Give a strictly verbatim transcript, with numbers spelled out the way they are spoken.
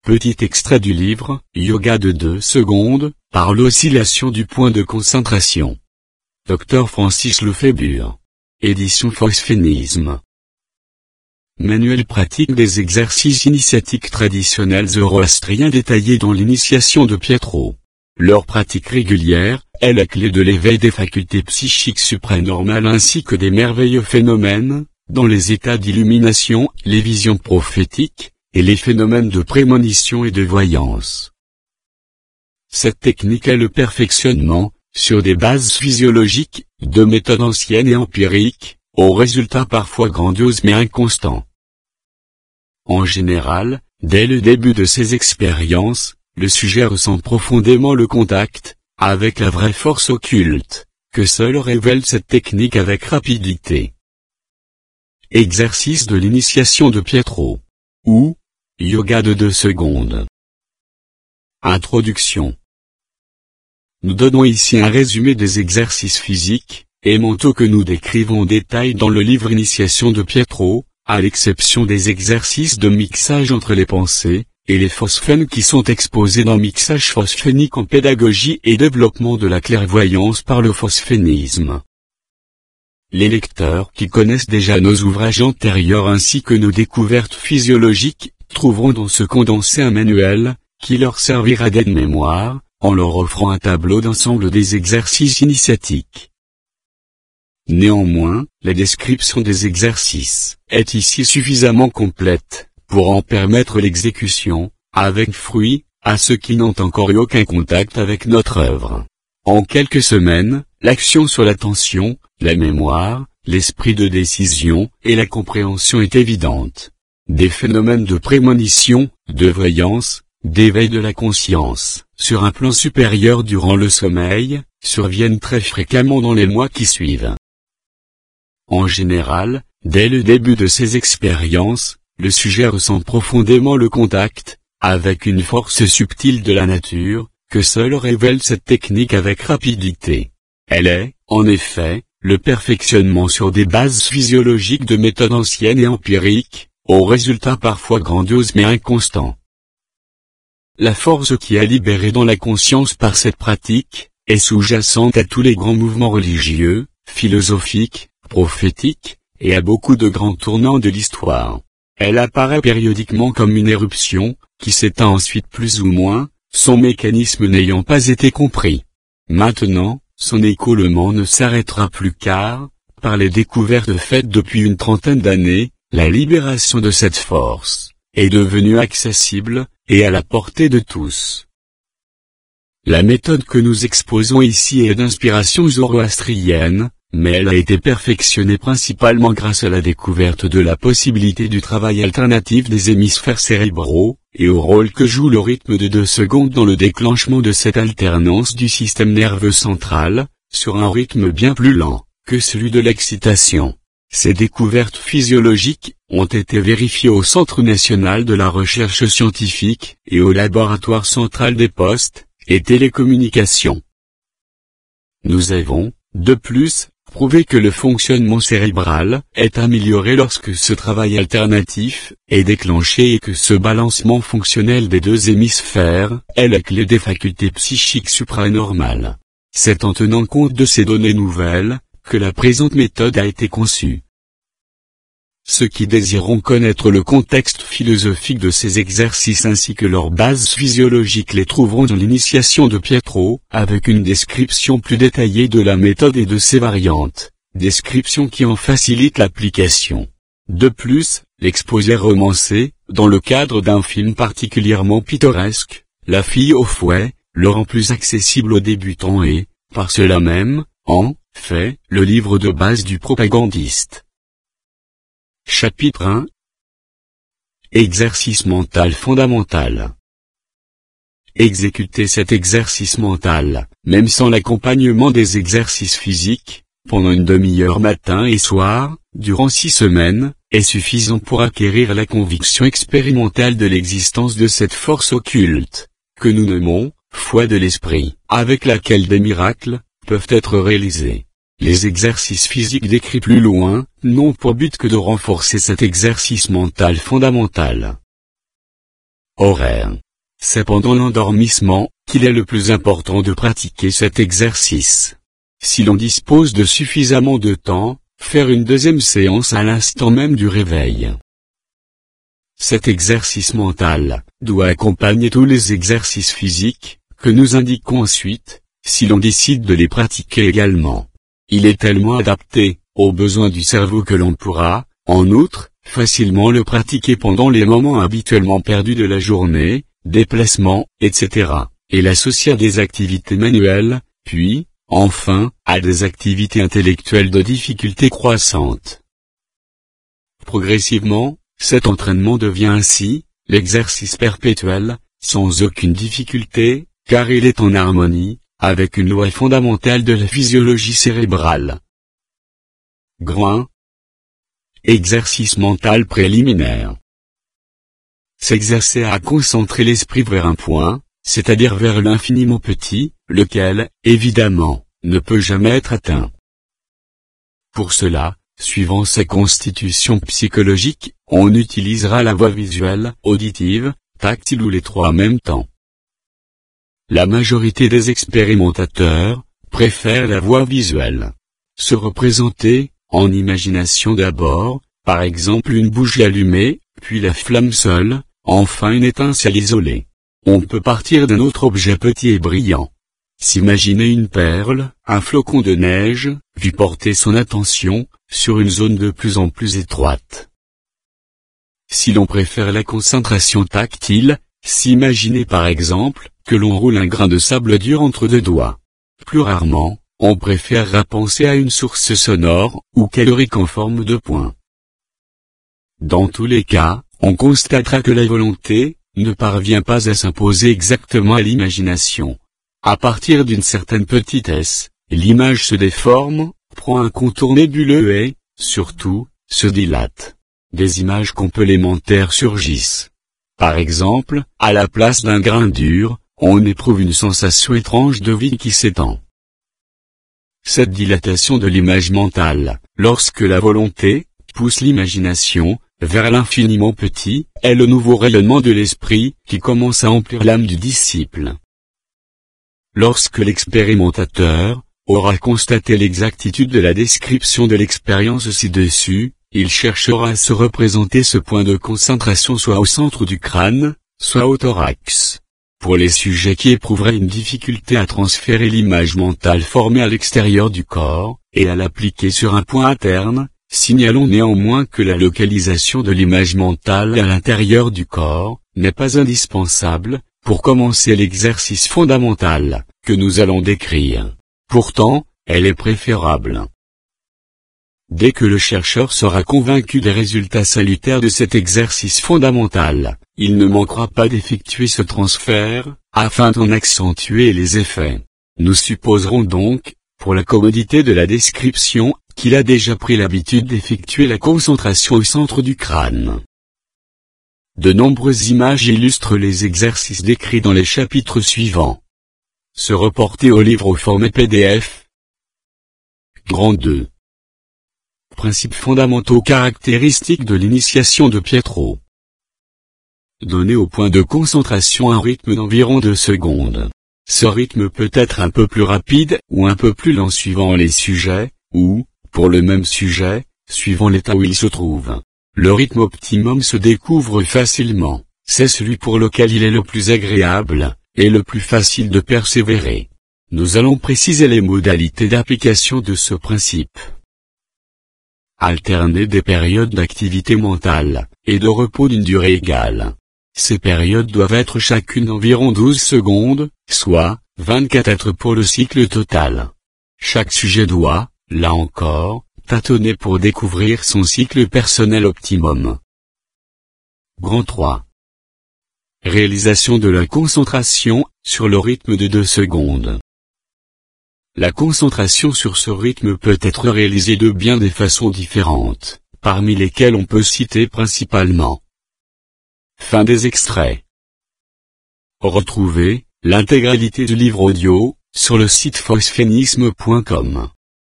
Petit extrait du livre « Yoga de deux secondes » par l'oscillation du point de concentration. Docteur Francis Lefébure. Édition Phosphénisme. Manuel pratique des exercices initiatiques traditionnels zoroastriens détaillés dans l'initiation de Pietro. Leur pratique régulière est la clé de l'éveil des facultés psychiques supranormales ainsi que des merveilleux phénomènes, dans les états d'illumination, les visions prophétiques, et les phénomènes de prémonition et de voyance. Cette technique est le perfectionnement, sur des bases physiologiques, de méthodes anciennes et empiriques, aux résultats parfois grandioses mais inconstants. En général, dès le début de ces expériences, le sujet ressent profondément le contact, avec la vraie force occulte, que seule révèle cette technique avec rapidité. Exercice de l'initiation de Pietro. Ou, yoga de deux secondes. Introduction. Nous donnons ici un résumé des exercices physiques et mentaux que nous décrivons en détail dans le livre Initiation de Pietro, à l'exception des exercices de mixage entre les pensées et les phosphènes qui sont exposés dans Mixage phosphénique en pédagogie et développement de la clairvoyance par le phosphénisme. Les lecteurs qui connaissent déjà nos ouvrages antérieurs ainsi que nos découvertes physiologiques, trouveront dans ce condensé un manuel, qui leur servira d'aide-mémoire, en leur offrant un tableau d'ensemble des exercices initiatiques. Néanmoins, la description des exercices est ici suffisamment complète, pour en permettre l'exécution, avec fruit, à ceux qui n'ont encore eu aucun contact avec notre œuvre. En quelques semaines, l'action sur l'attention, la mémoire, l'esprit de décision et la compréhension est évidente. Des phénomènes de prémonition, de voyance, d'éveil de la conscience, sur un plan supérieur durant le sommeil, surviennent très fréquemment dans les mois qui suivent. En général, dès le début de ces expériences, le sujet ressent profondément le contact, avec une force subtile de la nature, que seule révèle cette technique avec rapidité. Elle est, en effet, le perfectionnement sur des bases physiologiques de méthodes anciennes et empiriques, aux résultats parfois grandioses mais inconstants. La force qui est libérée dans la conscience par cette pratique, est sous-jacente à tous les grands mouvements religieux, philosophiques, prophétiques, et à beaucoup de grands tournants de l'histoire. Elle apparaît périodiquement comme une éruption, qui s'éteint ensuite plus ou moins, son mécanisme n'ayant pas été compris. Maintenant, son écoulement ne s'arrêtera plus car, par les découvertes faites depuis une trentaine d'années, la libération de cette force est devenue accessible, et à la portée de tous. La méthode que nous exposons ici est d'inspiration zoroastrienne, mais elle a été perfectionnée principalement grâce à la découverte de la possibilité du travail alternatif des hémisphères cérébraux, et au rôle que joue le rythme de deux secondes dans le déclenchement de cette alternance du système nerveux central, sur un rythme bien plus lent que celui de l'excitation. Ces découvertes physiologiques ont été vérifiées au Centre national de la recherche scientifique et au laboratoire central des postes et télécommunications. Nous avons, de plus, prouvé que le fonctionnement cérébral est amélioré lorsque ce travail alternatif est déclenché et que ce balancement fonctionnel des deux hémisphères est la clé des facultés psychiques supranormales. C'est en tenant compte de ces données nouvelles que la présente méthode a été conçue. Ceux qui désireront connaître le contexte philosophique de ces exercices ainsi que leurs bases physiologiques les trouveront dans l'initiation de Pietro, avec une description plus détaillée de la méthode et de ses variantes, description qui en facilite l'application. De plus, l'exposé romancé, dans le cadre d'un film particulièrement pittoresque, La fille au fouet, le rend plus accessible aux débutants et, par cela même, en fait, le livre de base du propagandiste. Chapitre un. Exercice mental fondamental. Exécuter cet exercice mental, même sans l'accompagnement des exercices physiques, pendant une demi-heure matin et soir, durant six semaines, est suffisant pour acquérir la conviction expérimentale de l'existence de cette force occulte, que nous nommons foi de l'esprit, avec laquelle des miracles peuvent être réalisés. Les exercices physiques décrits plus loin, n'ont pour but que de renforcer cet exercice mental fondamental. horaire. C'est pendant l'endormissement qu'il est le plus important de pratiquer cet exercice. Si l'on dispose de suffisamment de temps, faire une deuxième séance à l'instant même du réveil. Cet exercice mental doit accompagner tous les exercices physiques que nous indiquons ensuite, si l'on décide de les pratiquer également. Il est tellement adapté aux besoins du cerveau que l'on pourra, en outre, facilement le pratiquer pendant les moments habituellement perdus de la journée, déplacements, et cetera, et l'associer à des activités manuelles, puis, enfin, à des activités intellectuelles de difficulté croissante. Progressivement, cet entraînement devient ainsi l'exercice perpétuel, sans aucune difficulté, car il est en harmonie avec une loi fondamentale de la physiologie cérébrale. Grand un. Exercice mental préliminaire. S'exercer à concentrer l'esprit vers un point, c'est-à-dire vers l'infiniment petit, lequel, évidemment, ne peut jamais être atteint. Pour cela, suivant sa constitution psychologique, on utilisera la voie visuelle, auditive, tactile ou les trois en même temps. La majorité des expérimentateurs préfèrent la voie visuelle. Se représenter, en imagination d'abord, par exemple une bougie allumée, puis la flamme seule, enfin une étincelle isolée. On peut partir d'un autre objet petit et brillant. S'imaginer une perle, un flocon de neige, puis porter son attention sur une zone de plus en plus étroite. Si l'on préfère la concentration tactile, s'imaginer par exemple que l'on roule un grain de sable dur entre deux doigts. Plus rarement, on préférera penser à une source sonore ou calorique en forme de point. Dans tous les cas, on constatera que la volonté ne parvient pas à s'imposer exactement à l'imagination. À partir d'une certaine petitesse, l'image se déforme, prend un contour nébuleux et, surtout, se dilate. Des images complémentaires surgissent. Par exemple, à la place d'un grain dur, on éprouve une sensation étrange de vide qui s'étend. Cette dilatation de l'image mentale, lorsque la volonté pousse l'imagination vers l'infiniment petit, est le nouveau rayonnement de l'esprit qui commence à emplir l'âme du disciple. Lorsque l'expérimentateur aura constaté l'exactitude de la description de l'expérience ci-dessus, il cherchera à se représenter ce point de concentration soit au centre du crâne, soit au thorax. Pour les sujets qui éprouveraient une difficulté à transférer l'image mentale formée à l'extérieur du corps, et à l'appliquer sur un point interne, signalons néanmoins que la localisation de l'image mentale à l'intérieur du corps n'est pas indispensable pour commencer l'exercice fondamental que nous allons décrire. Pourtant, elle est préférable. Dès que le chercheur sera convaincu des résultats salutaires de cet exercice fondamental, il ne manquera pas d'effectuer ce transfert, afin d'en accentuer les effets. Nous supposerons donc, pour la commodité de la description, qu'il a déjà pris l'habitude d'effectuer la concentration au centre du crâne. De nombreuses images illustrent les exercices décrits dans les chapitres suivants. Se reporter au livre au format P D F. Grand deux. Principes fondamentaux caractéristiques de l'initiation de Pietro. Donner au point de concentration un rythme d'environ deux secondes. Ce rythme peut être un peu plus rapide ou un peu plus lent suivant les sujets, ou, pour le même sujet, suivant l'état où il se trouve. Le rythme optimum se découvre facilement, c'est celui pour lequel il est le plus agréable, et le plus facile de persévérer. Nous allons préciser les modalités d'application de ce principe. Alterner des périodes d'activité mentale, et de repos d'une durée égale. Ces périodes doivent être chacune d'environ douze secondes, soit vingt-quatre pour le cycle total. Chaque sujet doit, là encore, tâtonner pour découvrir son cycle personnel optimum. Grand trois. Réalisation de la concentration, sur le rythme de deux secondes. La concentration sur ce rythme peut être réalisée de bien des façons différentes, parmi lesquelles on peut citer principalement. Fin des extraits. Retrouvez l'intégralité du livre audio sur le site phosphénisme point com.